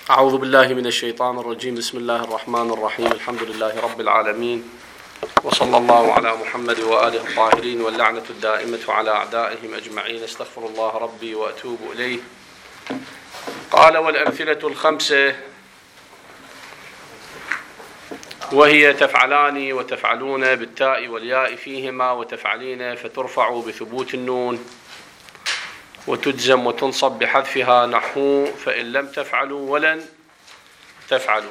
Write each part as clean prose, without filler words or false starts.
أعوذ بالله من الشيطان الرجيم. بسم الله الرحمن الرحيم. الحمد لله رب العالمين، وصلى الله على محمد وآله الطاهرين، واللعنة الدائمة على أعدائهم أجمعين. استغفر الله ربي وأتوب إليه. قال: والأمثلة الخمسة، وهي تفعلان وتفعلون بالتاء والياء فيهما، وتفعلين فترفع بثبوت النون، وتجزم وتنصب بحذفها، نحو فإن لم تفعلوا ولن تفعلوا.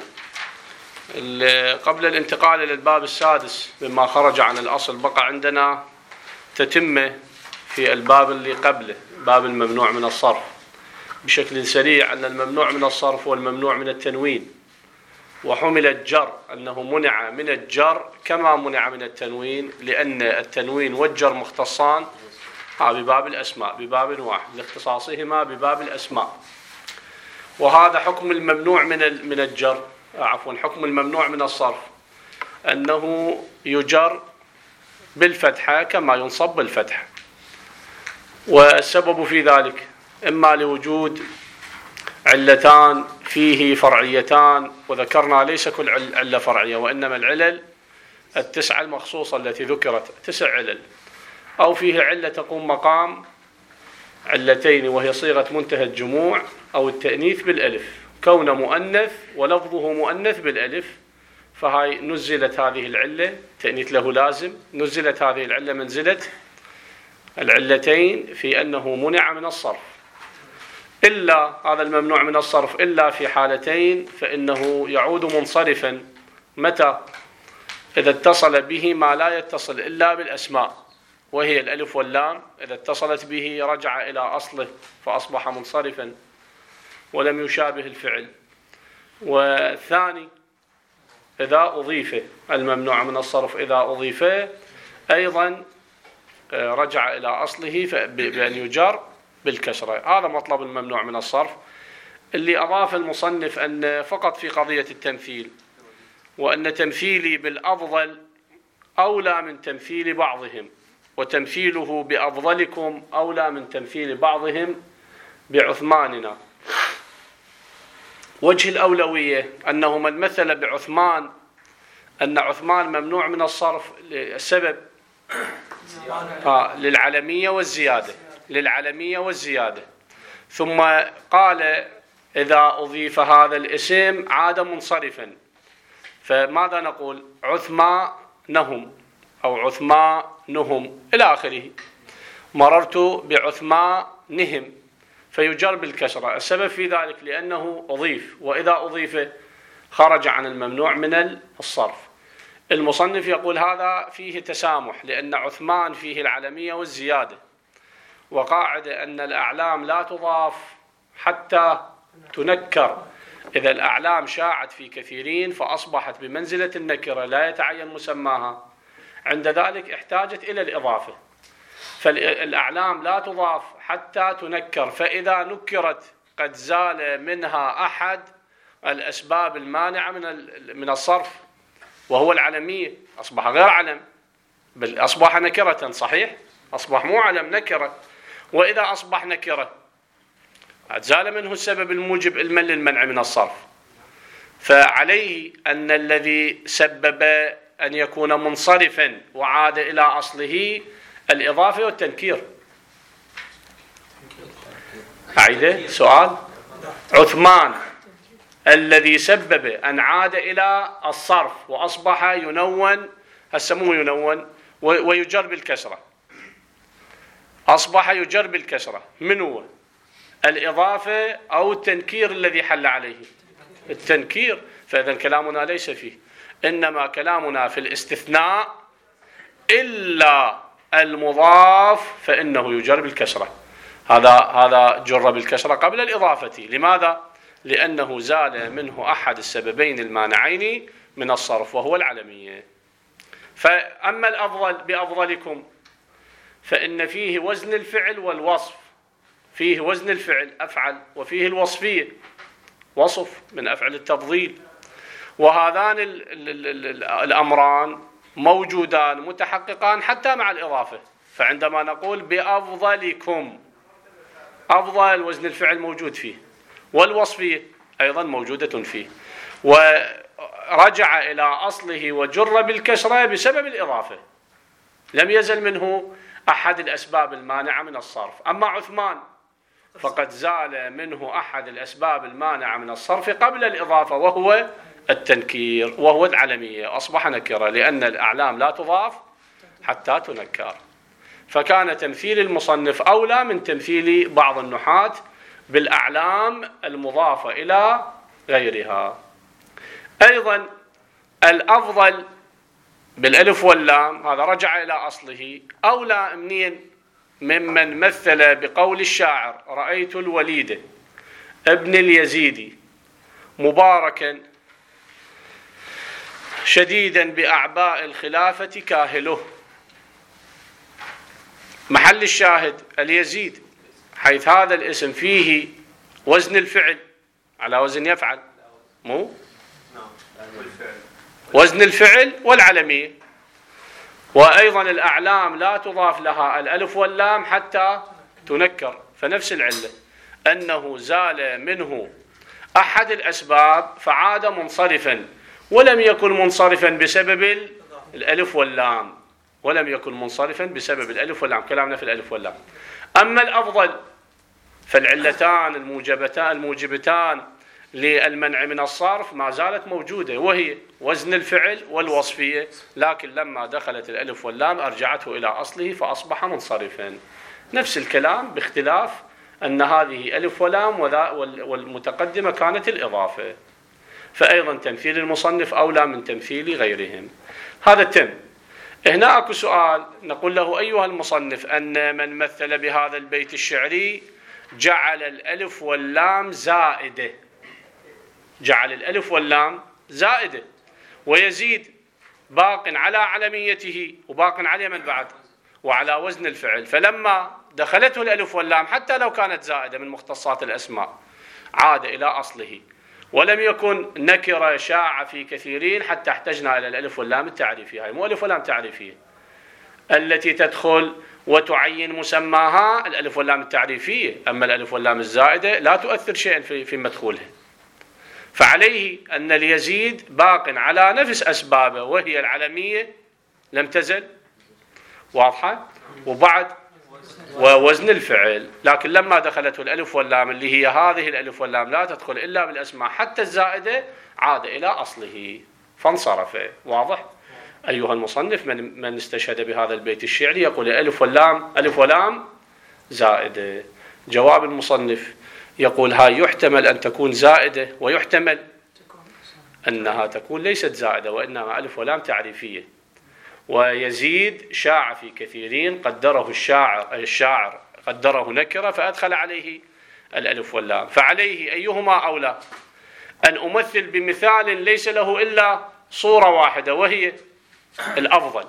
قبل الانتقال إلى الباب السادس مما خرج عن الأصل، بقى عندنا تتمة في الباب اللي قبله، باب الممنوع من الصرف. بشكل سريع، أن الممنوع من الصرف هو الممنوع من التنوين، وحمل الجر أنه منع من الجر كما منع من التنوين، لأن التنوين والجر مختصان بباب الأسماء، بباب واحد لاختصاصهما بباب الأسماء. وهذا حكم الممنوع من الجر، حكم الممنوع من الصرف أنه يجر بالفتحة كما ينصب بالفتحة. والسبب في ذلك إما لوجود علتان فيه فرعيتان، وذكرنا ليس كل علة فرعية، وإنما العلل التسعة المخصوصة التي ذكرت 9 علل، أو فيه علة تقوم مقام علتين وهي صيغة منتهى الجموع، أو التأنيث بالألف، كون مؤنث ولفظه مؤنث بالألف، فهاي نزلت هذه العلة، تأنيث له لازم، نزلت هذه العلة منزلة العلتين في أنه منع من الصرف. إلا هذا الممنوع من الصرف إلا في حالتين، فإنه يعود منصرفا. متى؟ إذا اتصل به ما لا يتصل إلا بالأسماء، وهي الألف واللام، إذا اتصلت به رجع إلى أصله فأصبح منصرفا ولم يشابه الفعل. والثاني إذا أضيف الممنوع من الصرف، إذا أضيف أيضا رجع إلى أصله بأن يجر بالكسرة. هذا مطلب الممنوع من الصرف، اللي أضاف المصنف أن فقط في قضية التمثيل، وأن تمثيلي بالأفضل أولى من تمثيل بعضهم، وتمثيله بأفضلكم أولى من تمثيل بعضهم بعثماننا. وجه الأولوية أنه من مثل بعثمان، أن عثمان ممنوع من الصرف، السبب للعلمية والزيادة، للعلمية والزيادة. ثم قال إذا أضيف هذا الاسم عاد منصرفا، فماذا نقول؟ عثمانهم أو عثمانهم إلى آخره. مررت بعثمانهم فيجر بالكسرة. السبب في ذلك لأنه أضيف، وإذا أضيف خرج عن الممنوع من الصرف. المصنف يقول هذا فيه تسامح، لأن عثمان فيه العلمية والزيادة، وقاعدة أن الأعلام لا تضاف حتى تنكر. إذا الأعلام شاعت في كثيرين فأصبحت بمنزلة النكرة لا يتعين مسماها، عند ذلك احتاجت إلى الإضافة. فالأعلام لا تضاف حتى تنكر، فإذا نكرت قد زال منها أحد الأسباب المانعة من الصرف، وهو العلمية، أصبح غير علم، بل أصبح نكرة. صحيح؟ أصبح مو علم، نكرة. وإذا أصبح نكرة زال منه السبب الموجب للمنع من الصرف. فعليه أن الذي سبب أن يكون منصرفا وعاد إلى أصله الإضافة والتنكير. أعيده سؤال. عثمان الذي سبب أن عاد إلى الصرف وأصبح ينون، هسموه ينون ويجر بالكسرة، أصبح يجر بالكسرة، من هو؟ الإضافة أو التنكير الذي حل عليه؟ التنكير. فإذا كلامنا ليس فيه، إنما كلامنا في الاستثناء إلا المضاف فإنه يجر بالكسرة. هذا جر بالكسرة قبل الإضافة. لماذا؟ لأنه زال منه أحد السببين المانعين من الصرف، وهو العلمية. فأما الأفضل بأفضلكم فإن فيه وزن الفعل والوصف، فيه وزن الفعل أفعل، وفيه الوصفية وصف من أفعل التفضيل، وهذان الأمران موجودان متحققان حتى مع الإضافة. فعندما نقول بأفضلكم، أفضل وزن الفعل موجود فيه، والوصفية أيضا موجودة فيه، ورجع إلى أصله وجر بالكسرة بسبب الإضافة، لم يزل منه أحد الأسباب المانعة من الصرف. أما عثمان فقد زال منه أحد الأسباب المانعة من الصرف قبل الإضافة، وهو التنكير، وهو العلمية، أصبح نكرة، لأن الأعلام لا تضاف حتى تنكر. فكان تمثيل المصنف أولى من تمثيل بعض النحاة بالأعلام المضافة إلى غيرها. أيضا الأفضل بالألف واللام، هذا رجع إلى أصله، أولى منين؟ ممن مثل بقول الشاعر: رأيت الوليد ابن اليزيد مباركا شديدا بأعباء الخلافة كاهله. محل الشاهد اليزيد، حيث هذا الاسم فيه وزن الفعل على وزن يفعل، مو وزن الفعل والعلمية. وأيضا الأعلام لا تضاف لها الألف واللام حتى تنكر، فنفس العلة أنه زال منه أحد الأسباب فعاد منصرفا، ولم يكن منصرفا بسبب الألف واللام، ولم يكن منصرفا بسبب الألف واللام، كلامنا في الألف واللام. أما الأفضل فالعلتان الموجبتان للمنع من الصرف ما زالت موجودة، وهي وزن الفعل والوصفية، لكن لما دخلت الألف واللام أرجعته إلى أصله فأصبح منصرفا. نفس الكلام باختلاف أن هذه ألف ولام والمتقدمة كانت الإضافة. فأيضا تمثيل المصنف أولى من تمثيل غيرهم. هذا تم. هنا أكو سؤال نقول له: أيها المصنف، أن من مثل بهذا البيت الشعري جعل الألف واللام زائدة، جعل الألف واللام زائدة، ويزيد باق على علميته وباق على من بعد وعلى وزن الفعل، فلما دخلته الألف واللام حتى لو كانت زائدة من مختصات الأسماء عاد إلى أصله، ولم يكن نكرة شاع في كثيرين حتى احتجنا إلى الألف واللام التعريفية. هاي مو ألف واللام تعريفية التي تدخل وتعين مسماها الألف واللام التعريفية، أما الألف واللام الزائدة لا تؤثر شيئا في مدخولها. فعليه أن اليزيد باق على نفس أسبابه، وهي العلمية لم تزل واضحة، وبعد ووزن الفعل، لكن لما دخلته الألف واللام اللي هي هذه الألف واللام لا تدخل إلا بالأسماء حتى الزائدة عاد إلى أصله فانصرف. واضح؟ أيها المصنف من استشهد بهذا البيت الشعري يقول ألف ولام زائدة. جواب المصنف يقول: هاي يحتمل أن تكون زائدة، ويحتمل أنها تكون ليست زائدة وإنما ألف ولام تعريفية. ويزيد شاع في كثيرين، قدره الشاعر قدره نكرة فأدخل عليه الألف واللام. فعليه أيهما أولى؟ أن أمثل بمثال ليس له إلا صورة واحدة وهي الأفضل،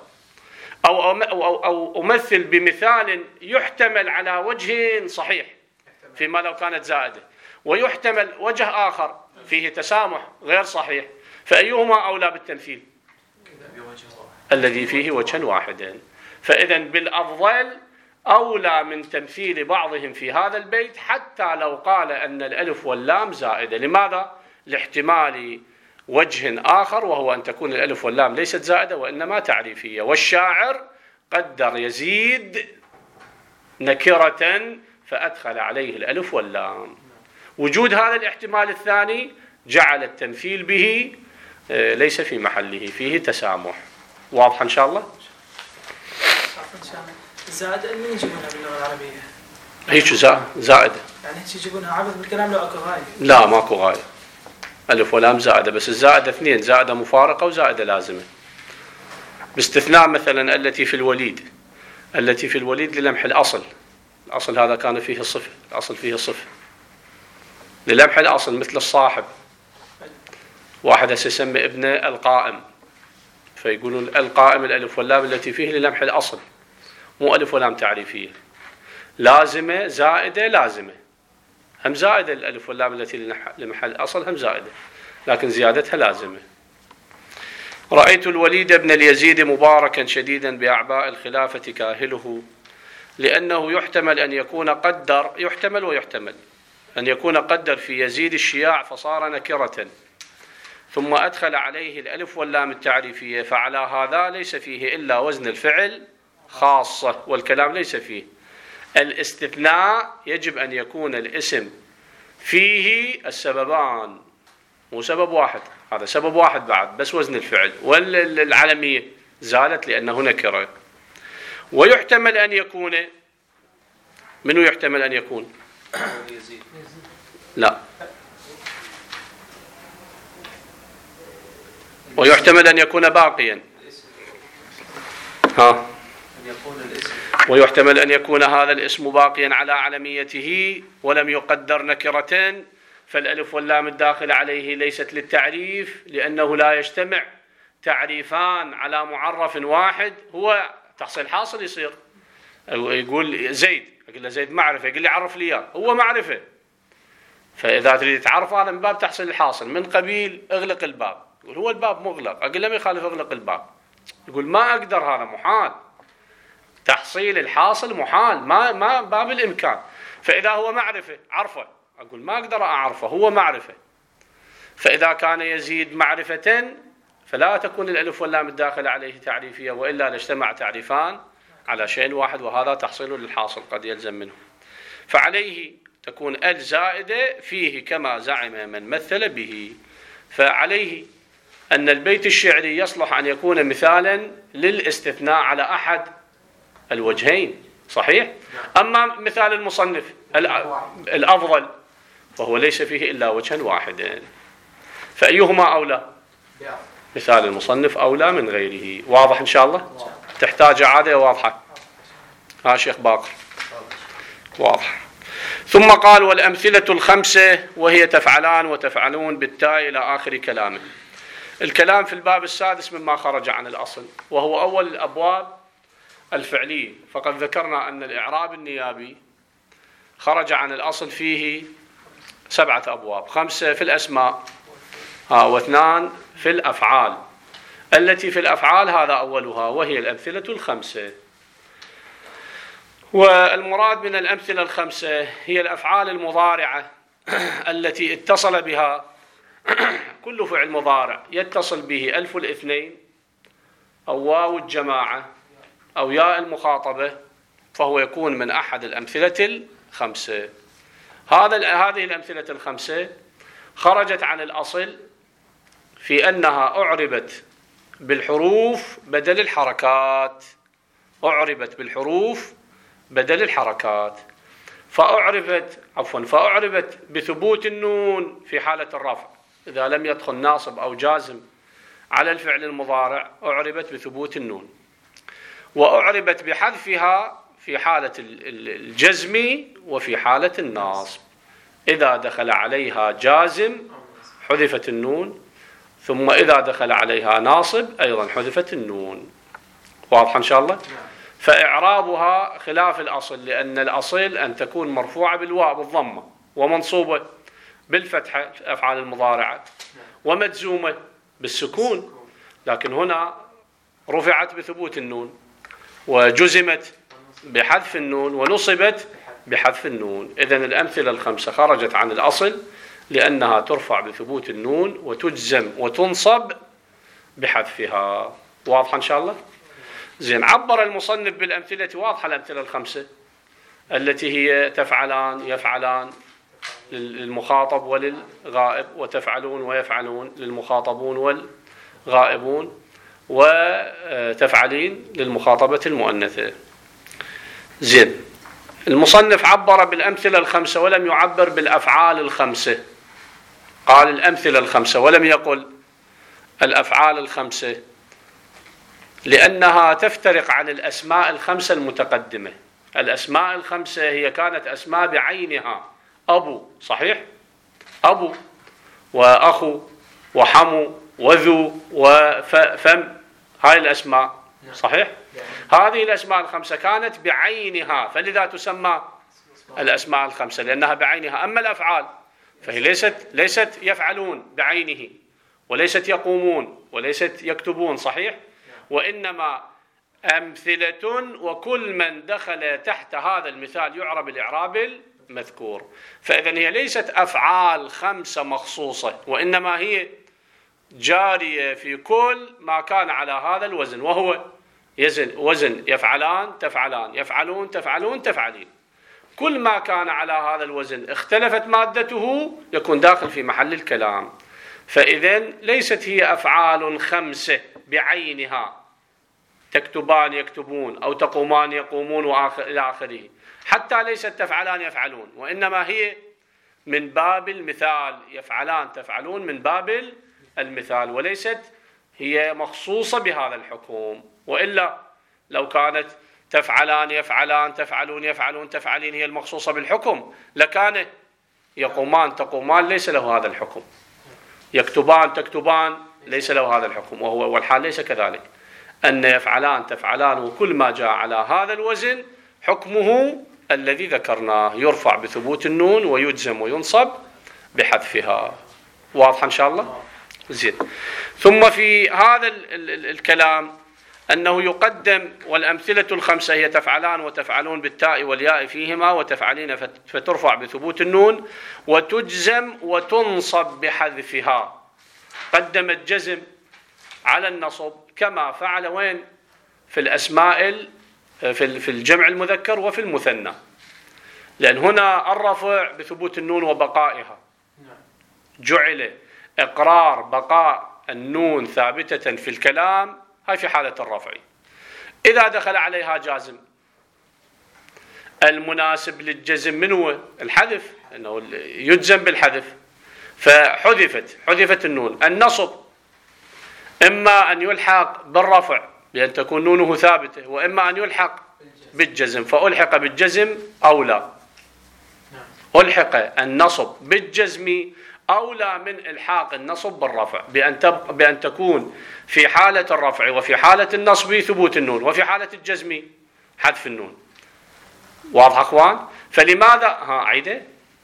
أو أمثل بمثال يحتمل على وجه صحيح فيما لو كانت زائدة، ويحتمل وجه آخر فيه تسامح غير صحيح، فأيهما أولى بالتمثيل؟ الذي فيه وجها واحدا. فإذا بالأفضل أولى من تمثيل بعضهم في هذا البيت حتى لو قال أن الألف واللام زائدة. لماذا؟ لاحتمال وجه آخر، وهو أن تكون الألف واللام ليست زائدة وإنما تعريفية، والشاعر قدر يزيد نكرة فأدخل عليه الألف واللام. وجود هذا الاحتمال الثاني جعل التمثيل به ليس في محله، فيه تسامح. واضح إن شاء الله؟ الزائدة من يجيبونها باللغة العربية؟ هيك زائدة يعني هيك يجيبونها عبث بالكلام لو أكو غاية؟ لا ماكو غاية، ألف ولام زائدة، بس الزائدة اثنين: زائدة مفارقة وزائدة لازمة، باستثناء مثلا التي في الوليد للمح الأصل هذا كان فيه الصفة، الأصل فيه الصفة للمح الأصل، مثل الصاحب. واحد يسمي ابنه القائم، فيقولون القائم الألف واللام التي فيه للمح الأصل، مو ألف ولام تعريفية. لازمة زائدة لازمة، هم زائدة الألف واللام التي لمحل الأصل هم زائدة، لكن زيادتها لازمة. رأيت الوليد بن اليزيد مباركا شديدا بأعباء الخلافة كاهله، لأنه يحتمل أن يكون قدر، يحتمل ويحتمل أن يكون قدر في يزيد الشياع فصار نكرة ثم أدخل عليه الألف واللام التعريفية، فعلى هذا ليس فيه إلا وزن الفعل خاصة، والكلام ليس فيه. الاستثناء يجب أن يكون الاسم فيه السببان، مو سبب واحد، هذا سبب واحد بعد بس وزن الفعل، والعلمية زالت لأنه نكرة. ويحتمل أن يكون، منو يحتمل أن يكون؟ لا، ويحتمل أن يكون باقيا. ويحتمل أن يكون هذا الاسم باقيا على علميته ولم يقدر نكرة، فالألف واللام الداخل عليه ليست للتعريف، لأنه لا يجتمع تعريفان على معرف واحد. هو تحصيل حاصل يصير، يقول زيد، أقول له زيد معرفة، يقول لي عرف لي إياه، هو معرفة. فإذا تريد تعرف هذا من باب تحصيل الحاصل، من قبيل اغلق الباب، يقول هو الباب مغلق، أقول له ما يخالف اغلق الباب، يقول ما أقدر، هذا محال، تحصيل الحاصل محال، ما باب الإمكان. فإذا هو معرفة عرفه، أقول ما أقدر أعرفه، هو معرفة. فإذا كان يزيد معرفة فلا تكون الألف واللام الداخل عليه تعريفية، وإلا لاجتمع تعريفان على شيء واحد، وهذا تحصيل للحاصل قد يلزم منه. فعليه تكون الزائدة فيه كما زعم من مثل به. فعليه أن البيت الشعري يصلح أن يكون مثالا للاستثناء على أحد الوجهين، صحيح؟ أما مثال المصنف الأفضل وهو ليس فيه إلا وجها واحدا، فأيهما أولى؟ مثال المصنف أولى من غيره. واضح إن شاء الله؟ تحتاج عادة واضحة. شيخ باقر واضح. ثم قال والأمثلة الخمسة وهي تفعلان وتفعلون بالتاء إلى آخر كلامه. الكلام في الباب السادس مما خرج عن الأصل، وهو أول الأبواب الفعلية. فقد ذكرنا أن الإعراب النيابي خرج عن الأصل فيه 7 أبواب، 5 في الأسماء و2 في الأفعال. التي في الأفعال هذا أولها، وهي الأمثلة الخمسة. والمراد من الأمثلة الخمسة هي الأفعال المضارعة التي اتصل بها كل فعل مضارع يتصل به ألف الاثنين أو واو الجماعة أو ياء المخاطبة، فهو يكون من أحد الأمثلة الخمسة. هذه الأمثلة الخمسة خرجت عن الأصل في أنها أعربت بالحروف بدل الحركات، أعربت بالحروف بدل الحركات. فأعربت بثبوت النون في حالة الرفع، إذا لم يدخل ناصب أو جازم على الفعل المضارع أعربت بثبوت النون، وأعربت بحذفها في حالة الجزم وفي حالة الناصب. إذا دخل عليها جازم حذفت النون، ثم إذا دخل عليها ناصب أيضا حذفت النون. واضح إن شاء الله؟ فإعرابها خلاف الأصل، لأن الأصل أن تكون مرفوعة بالواو بالضمة، ومنصوبة بالفتحة أفعال المضارعة، ومجزومة بالسكون، لكن هنا رفعت بثبوت النون، وجزمت بحذف النون، ونصبت بحذف النون. إذن الأمثلة الخمسة خرجت عن الأصل لأنها ترفع بثبوت النون وتجزم وتنصب بحذفها. واضح إن شاء الله؟ زين. عبر المصنف بالأمثلة، واضحة الأمثلة الخمسة التي هي تفعلان يفعلان للمخاطب وللغائب، وتفعلون ويفعلون للمخاطبون والغائبون، وتفعلين للمخاطبة المؤنثة. زين. المصنف عبر بالأمثلة الخمسة ولم يعبر بالأفعال الخمسة، قال الأمثلة الخمسة ولم يقل الأفعال الخمسة، لأنها تفترق عن الأسماء الخمسة المتقدمة. الأسماء الخمسة هي كانت أسماء بعينها، أبو، صحيح؟ أبو وأخو وحمو وذو وفم، هاي الأسماء، صحيح؟ هذه الأسماء الخمسة كانت بعينها، فلذا تسمى الأسماء الخمسة لأنها بعينها. أما الأفعال فهي ليست يفعلون بعينه، وليست يقومون، وليست يكتبون، صحيح؟ وإنما أمثلة، وكل من دخل تحت هذا المثال يعرب الإعراب مذكور. فإذا هي ليست أفعال 5 مخصوصة، وإنما هي جارية في كل ما كان على هذا الوزن، وهو وزن يفعلان تفعلان، يفعلون تفعلون تفعلين. كل ما كان على هذا الوزن اختلفت مادته يكون داخل في محل الكلام. فإذا ليست هي أفعال 5 بعينها، تكتبان يكتبون أو تقومان يقومون إلى آخره، حتى ليست تفعلان يفعلون، وإنما هي من باب المثال، يفعلان تفعلون من باب المثال، وليست هي مخصوصة بهذا الحكم. وإلا لو كانت تفعلان يفعلان تفعلون يفعلون تفعلين هي المخصوصة بالحكم لكان يقومان تقومان ليس له هذا الحكم، يكتبان تكتبان ليس له هذا الحكم، والحال ليس كذلك، أن يفعلان تفعلان وكل ما جاء على هذا الوزن حكمه الذي ذكرناه، يرفع بثبوت النون ويجزم وينصب بحذفها. واضح إن شاء الله؟ زين. ثم في هذا الكلام أنه يقدم، والأمثلة 5 هي تفعلان وتفعلون بالتاء والياء فيهما، وتفعلين فترفع بثبوت النون، وتجزم وتنصب بحذفها. قدم الجزم على النصب كما فعل وين؟ في الأسماء في الجمع المذكر وفي المثنى، لأن هنا الرفع بثبوت النون وبقائها، جعل إقرار بقاء النون ثابتة في الكلام، هاي في حالة الرفع. إذا دخل عليها جازم، المناسب للجزم من هو؟ الحذف، أنه يجزم بالحذف، حذفت النون. النصب إما أن يلحق بالرفع بأن تكون نونه ثابتة، وإما أن يلحق بالجزم، فألحق بالجزم أولى. ألحق النصب بالجزم أولى من إلحاق النصب بالرفع، بأن تكون في حالة الرفع وفي حالة النصب ثبوت النون، وفي حالة الجزم حذف النون. واضح أخوان؟ فلماذا عيده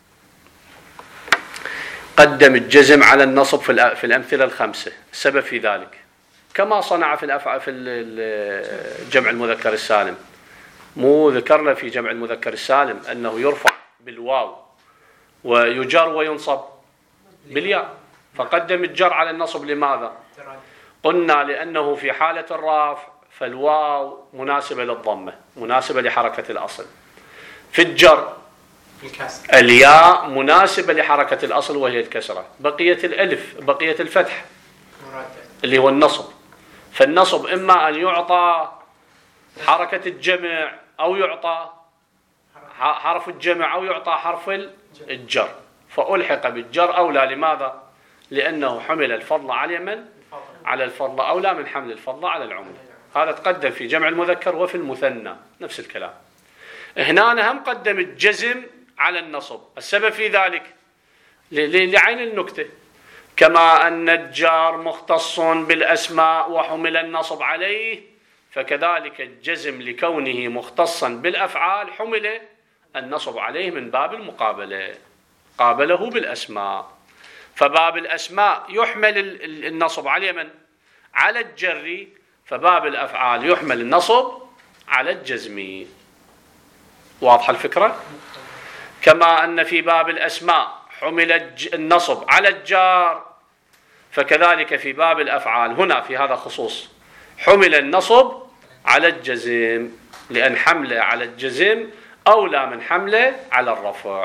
قدم الجزم على النصب في الأمثلة 5؟ السبب في ذلك كما صنع في الجمع المذكر السالم. مو ذكرنا في جمع المذكر السالم أنه يرفع بالواو ويجر وينصب بالياء، فقدم الجر على النصب. لماذا؟ قلنا لأنه في حالة الرفع فالواو مناسبة للضمة، مناسبة لحركة الأصل. في الجر الياء مناسبة لحركة الأصل وهي الكسرة، بقية الألف بقية الفتح اللي هو النصب. فالنصب إما أن يعطى حركة الجمع أو يعطى حرف الجمع أو يعطى حرف الجر، فألحق بالجر أولى. لماذا؟ لأنه حمل الفضل على من؟ على الفضل أولى من حمل الفضل على العمل. هذا تقدم في جمع المذكر وفي المثنى نفس الكلام. هنا هم قدم الجزم على النصب. السبب في ذلك لعين النكتة، كما أن الجار مختص بالأسماء وحمل النصب عليه، فكذلك الجزم لكونه مختصا بالأفعال حمل النصب عليه من باب المقابلة، قابله بالأسماء. فباب الأسماء يحمل النصب على من؟ على الجر، فباب الأفعال يحمل النصب على الجزم. واضحة الفكرة؟ كما أن في باب الأسماء حمل النصب على الجار، فكذلك في باب الأفعال هنا في هذا خصوص حمل النصب على الجزم، لأن حمله على الجزم أولى من حمله على الرفع.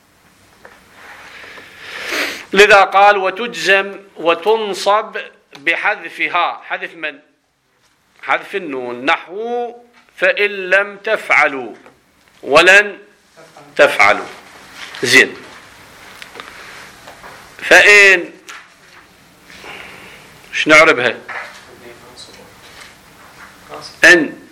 لذا قال وتجزم وتنصب بحذفها. حذف من؟ حذف النون. نحو فإن لم تفعلوا ولن تفعلوا. زين. فإن ايش نعربها؟ إن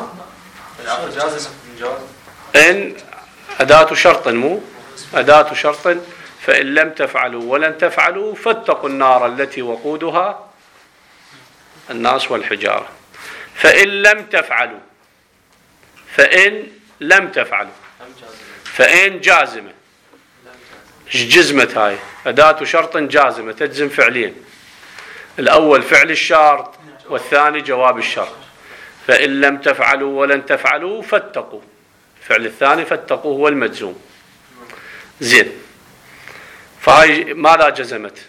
إن أداة شرط، مو أداة شرط. فإن لم تفعلوا ولن تفعلوا فاتقوا النار التي وقودها الناس والحجارة. فإن لم تفعلوا، فإن لم تفعلوا، فإن جازمة. ايش جزمت هاي؟ أداة شرط جازمة تجزم فعلين، الأول فعل الشرط والثاني جواب الشرط. فإن لم تفعلوا ولن تفعلوا فاتقوا، فعل الثاني فاتقوا هو المجزوم. زين. فهاي ماذا جزمت؟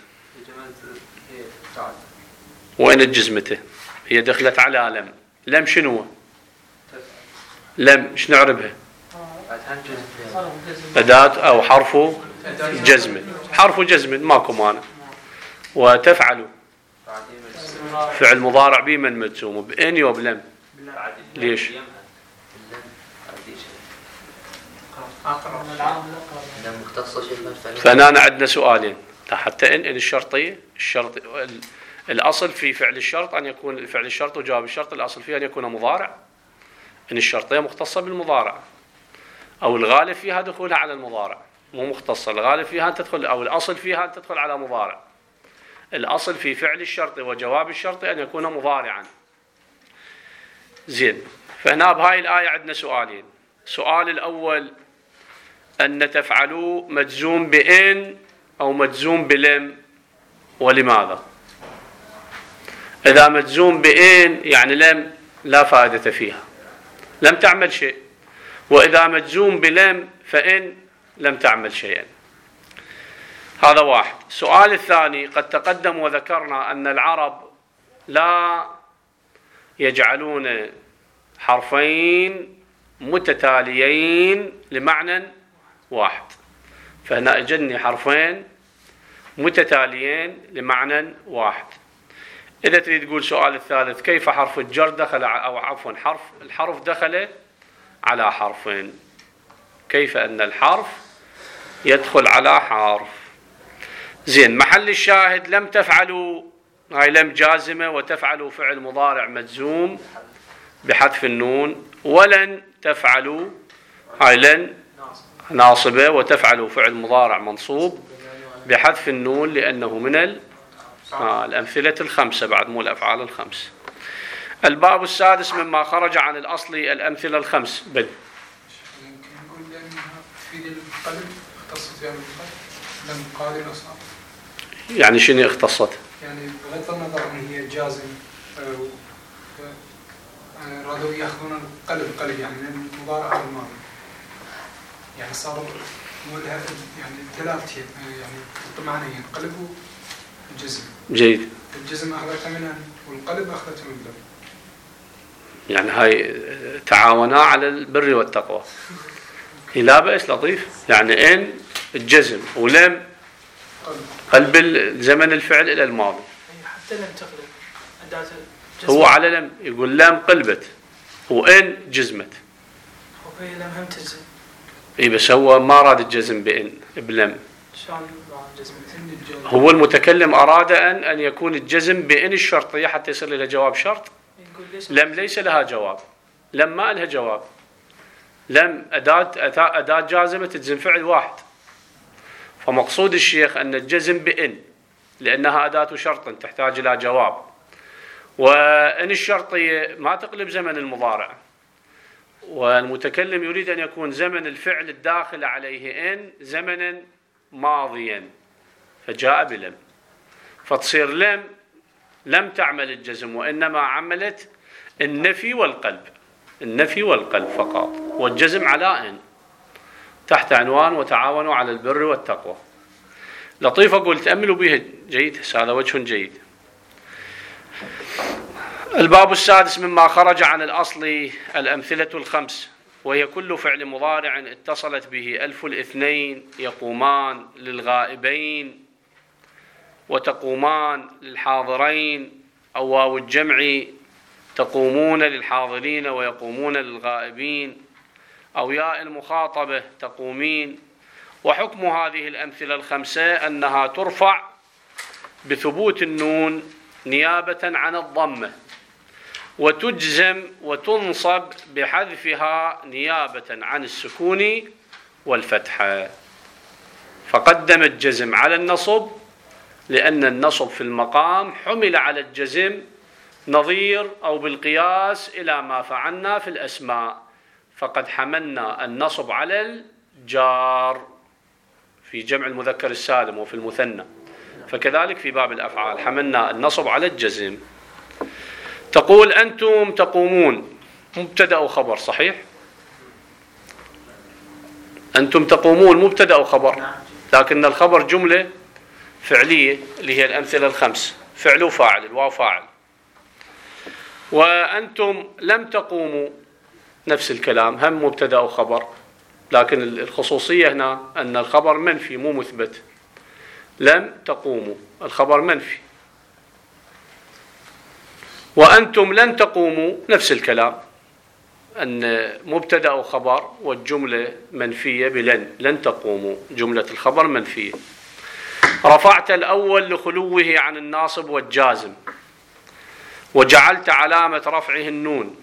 وين الجزمته؟ هي دخلت على لم شنو؟ لم شنو نعربها؟ أداة أو حرف جزم. حرف جزم ماكو مانع. وتفعل فعل مضارع بمن مجزوم بإن وبلم. ليش؟ فهنا عندنا سؤالين حتى إن الشرطية الأصل في فعل الشرط أن يكون فعل الشرط وجواب الشرط الأصل فيه أن يكون مضارع. إن الشرطية مختصة بالمضارع أو الغالب فيها دخولها على المضارع مو مختصة. الغالب فيها أن تدخل أو الأصل فيها أن تدخل على مضارع. الأصل في فعل الشرط وجواب الشرط أن يكون مضارعا. زين. فهنا بهاي الآية عندنا سؤالين. السؤال الأول أن تفعلوا مجزوم بإن أو مجزوم بلم، ولماذا؟ إذا مجزوم بإن يعني لم لا فائدة فيها، لم تعمل شيء. وإذا مجزوم بلم فإن لم تعمل شيئا. هذا واحد. السؤال الثاني قد تقدم وذكرنا أن العرب لا يجعلون حرفين متتاليين لمعنى واحد. فهنا اجني حرفين متتاليين لمعنى واحد. إذا تريد تقول سؤال الثالث كيف حرف الجر دخل أو عفوا الحرف دخل على حرفين، كيف أن الحرف يدخل على حرف. زين. محل الشاهد لم تفعلوا، هاي لم جازمة وتفعلوا فعل مضارع مجزوم بحذف النون. ولن تفعلوا، هاي لن ناصبة وتفعلوا فعل مضارع منصوب بحذف النون لأنه من الأمثلة الخمسة بعد مو الأفعال الخمس. الباب السادس مما خرج عن الأصل الأمثلة الخمس. يمكن نقول لأنها تفيد القلب اختصت يعني بالقلب لم قال الأصل. يعني شنو اختصت؟ يعني بغض النظر أن هي جازم رادوا يأخذون القلب يعني من المضارع على الماضي. يعني صار مولها يعني ثلاث يعني طمعنين قلب وجزم. جيد. الجزم أخذتها منها والقلب أخذتها من القلب. يعني هاي تعاونا على البر والتقوى. لا بأس لطيف. يعني إن الجزم ولم قلب الزمن الفعل إلى الماضي. حتى لم تقلب أداة هو على لم يقول لم قلبت وإن جزمت. هي لم هم تجزم. إيه بس هو ما أراد الجزم بإن بلم. شلون جزم؟ هو المتكلم أراد أن يكون الجزم بإن الشرطية حتى يصير له جواب شرط. لم ليس لها جواب. لم ما لها جواب. لم أداة جازمة تجزم فعل واحد. فمقصود الشيخ أن الجزم بإن لأنها أداة شرط تحتاج إلى جواب. وإن الشرطية ما تقلب زمن المضارع. والمتكلم يريد أن يكون زمن الفعل الداخل عليه إن زمنا ماضيا فجاء بلم. فتصير لم تعمل الجزم وإنما عملت النفي والقلب. النفي والقلب فقط. والجزم على إن تحت عنوان وتعاونوا على البر والتقوى. لطيف أقول تأملوا به جيد. هذا وجه جيد. الباب السادس مما خرج عن الأصل الأمثلة الخمس، وهي كل فعل مضارع اتصلت به ألف الاثنين يقومان للغائبين وتقومان للحاضرين، أو واو الجمع تقومون للحاضرين ويقومون للغائبين، أو ياء المخاطبة تقومين. وحكم هذه الأمثلة الخمسة أنها ترفع بثبوت النون نيابة عن الضمة، وتجزم وتنصب بحذفها نيابة عن السكون والفتحة. فقدم الجزم على النصب لأن النصب في المقام حمل على الجزم نظير أو بالقياس إلى ما فعلنا في الأسماء، فقد حملنا النصب على الجار في جمع المذكر السالم وفي المثنى، فكذلك في باب الأفعال حملنا النصب على الجزم. تقول أنتم تقومون مبتدأ وخبر صحيح؟ أنتم تقومون مبتدأ وخبر، لكن الخبر جملة فعلية اللي هي الأمثلة الخمس، فعل وفاعل، الواو فاعل. وأنتم لم تقوموا، نفس الكلام، هم مبتدأ وخبر، لكن الخصوصية هنا أن الخبر منفي مو مثبت. لم تقوموا الخبر منفي. وأنتم لن تقوموا نفس الكلام، أن مبتدأ وخبر والجملة منفية بلن، لن تقوموا جملة الخبر منفية. رفعت الأول لخلوه عن الناصب والجازم، وجعلت علامة رفعه النون،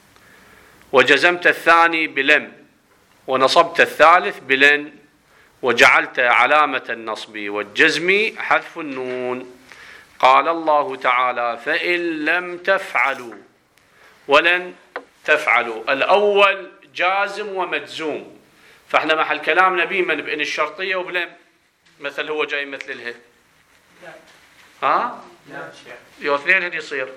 وجزمت الثاني بلم، ونصبت الثالث بلن، وجعلت علامة النصب والجزم حذف النون. قال الله تعالى: فإن لم تفعلوا ولن تفعلوا. الأول جازم ومجزوم، فاحنا محل كلام نبي من بإن الشرطية وبلم، مثل هو جاي مثل لا. ها؟ لا يو اثنين هن يصير.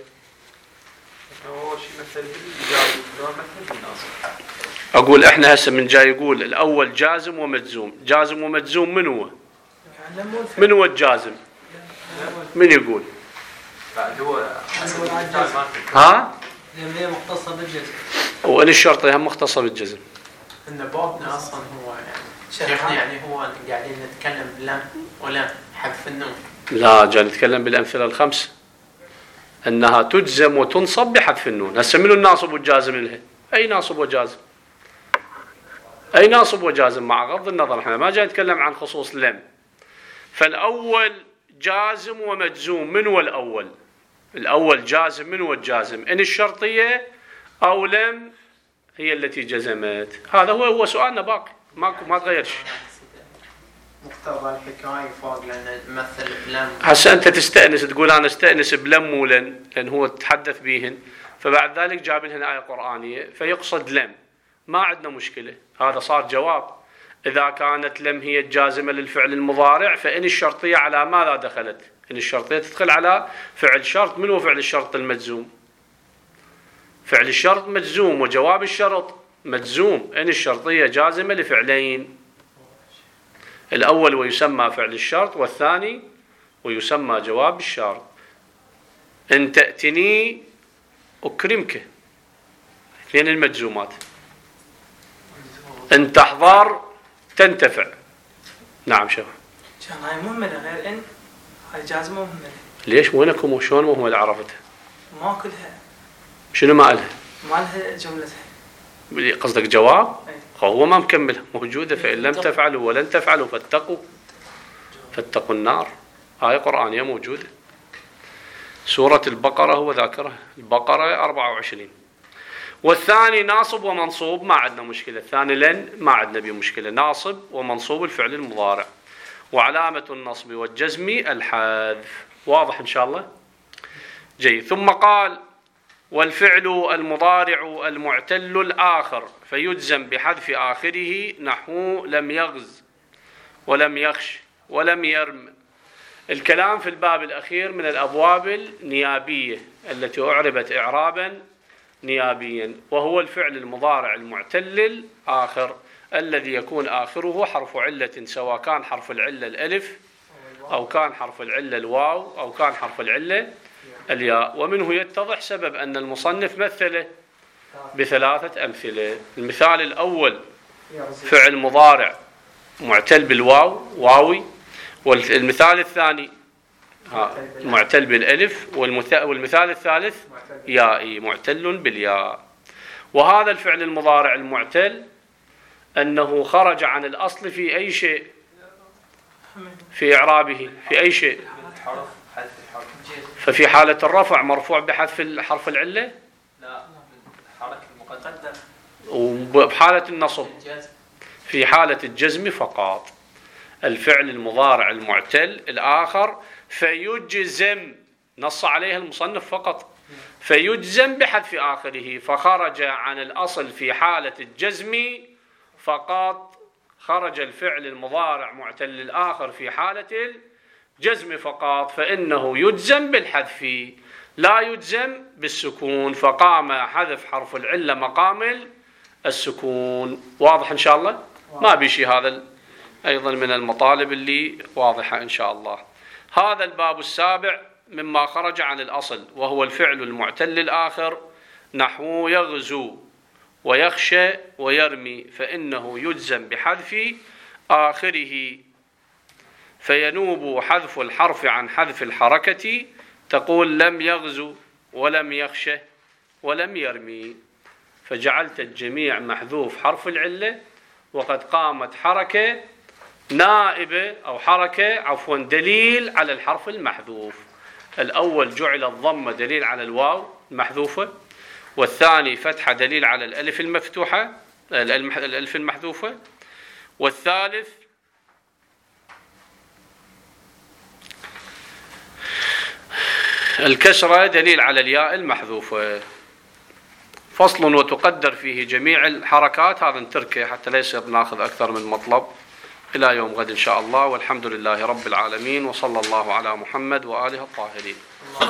هو شيء مثل بالجازم مثل بالناصب. أقول إحنا هسه من جاي يقول الأول جازم ومجزوم. جازم ومجزوم من هو؟ من هو الجازم؟ من يقول؟ بعد هو ها؟ لأن هي مختصة بالجزم. وإن الشرطة هم مختصة بالجزم. إن بابنا أصلا هو شيخنا يعني هو قاعدين نتكلم بلام ولا حذف النون. لا، جاي نتكلم بالأمثلة الخمس أنها تجزم وتنصب بحذف النون. هسه منو الناصب والجازم لها؟ أي ناصب وجازم؟ أي ناصب وجازم؟ مع غض النظر احنا ما جاي نتكلم عن خصوص لم. فالأول جازم ومجزوم. من هو الأول؟ الأول جازم. من هو الجازم؟ إن الشرطية أو لم هي التي جزمت. هذا هو سؤالنا باقي، ما تغيرش. مقتضى الحكاية فوق لأن نمثل بلم. هسه أنت تستأنس تقول أنا استأنس بلم ولن، لأن هو تحدث بيهن، فبعد ذلك جاب لهن آية قرآنية فيقصد لم. ما عندنا مشكلة، هذا صار جواب. إذا كانت لم هي الجازمة للفعل المضارع، فإن الشرطية على ماذا دخلت؟ إن الشرطية تدخل على فعل شرط. من هو فعل الشرط المجزوم؟ فعل الشرط مجزوم وجواب الشرط مجزوم. إن الشرطية جازمة لفعلين، الأول ويسمى فعل الشرط، والثاني ويسمى جواب الشرط. إن تأتني أكرمك، اثنين المجزومات. إن تحضر تنتفع. نعم شيخ. هاي مهملة غير إن، هاي جازمة مهملة. ليش وينكم وشون مهملة عرفتها؟ ما كلها. شنو ما لها؟ ما لها جملتها. قصدك جواب؟ أي. هو ما مكملها، موجودة. فإن لم تفعلوا ولن تفعلوا فاتقوا النار. آية قرآنية موجودة. سورة البقرة هو ذاكرها، البقرة 24. والثاني ناصب ومنصوب، ما عندنا مشكلة. الثاني لن ما عندنا به مشكلة، ناصب ومنصوب الفعل المضارع، وعلامة النصب والجزم الحذف. واضح إن شاء الله؟ جيد. ثم قال: والفعل المضارع المعتل الآخر فيجزم بحذف آخره، نحو لم يغز ولم يخش ولم يرم. الكلام في الباب الأخير من الأبواب النيابية التي أعربت إعرابا نيابيا، وهو الفعل المضارع المعتل الآخر الذي يكون آخره حرف علة، سواء كان حرف العلة الألف أو كان حرف العلة الواو أو كان حرف العلة الياء. ومنه يتضح سبب أن المصنف مثله بثلاثة أمثلة. المثال الأول فعل مضارع معتل بالواو، واوي. والمثال الثاني معتل بالألف. والمثال الثالث يائي معتل بالياء. وهذا الفعل المضارع المعتل أنه خرج عن الأصل في أي شيء في إعرابه، في أي شيء. ففي حالة الرفع مرفوع بحذف حرف العلة، لا حركة المقدم. وبحالة النصب في حالة الجزم فقط. الفعل المضارع المعتل الآخر فيجزم، نص عليها المصنف فقط، فيجزم بحذف آخره، فخرج عن الأصل في حالة الجزم فقط. خرج الفعل المضارع معتل الآخر في حالة الجزم فقط، فإنه يجزم بالحذف لا يجزم بالسكون، فقام حذف حرف العلة مقام السكون. واضح إن شاء الله؟ ما بشي. هذا أيضا من المطالب اللي واضحة إن شاء الله. هذا الباب السابع مما خرج عن الأصل، وهو الفعل المعتل الآخر، نحو يغزو ويخشى ويرمي، فإنه يجزم بحذف آخره، فينوب حذف الحرف عن حذف الحركة، تقول لم يغزو ولم يخشى ولم يرمي، فجعلت الجميع محذوف حرف العلة، وقد قامت حركة نائبة أو حركة دليل على الحرف المحذوف. الأول جعل الضمة دليل على الواو المحذوفة، والثاني فتحة دليل على الألف المفتوحة الألف المحذوفة، والثالث الكسرة دليل على الياء المحذوفة. فصل وتقدر فيه جميع الحركات. هذا نتركه حتى لا يصير ناخذ أكثر من مطلب. إلى يوم غد إن شاء الله، والحمد لله رب العالمين، وصلى الله على محمد وآله الطاهرين.